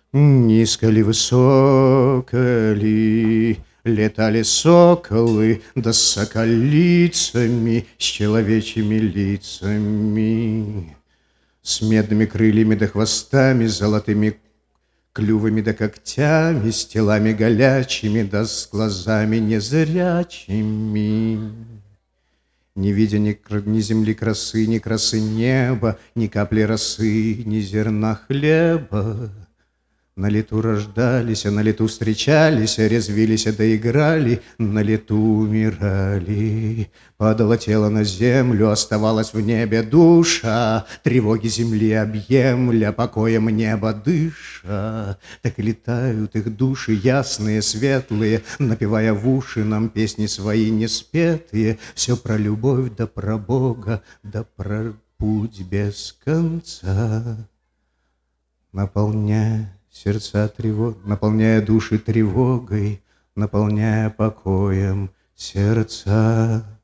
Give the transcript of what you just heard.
Низко ли, высоко ли, летали соколы, да с соколицами, с человечьими лицами, с медными крыльями да хвостами, с золотыми клювами да когтями, с телами голячими да с глазами незрячими. Не видя ни земли красы, ни красы неба, ни капли росы, ни зерна хлеба, на лету рождались, а на лету встречались, резвились, доиграли, на лету умирали. Падало тело на землю, оставалась в небе душа, тревоги земли объемля, покоем неба дыша. Так и летают их души ясные, светлые, напевая в уши нам песни свои неспетые. Все про любовь да про Бога, да про путь без конца. Наполняя сердца наполняя души тревогой, наполняя покоем сердца.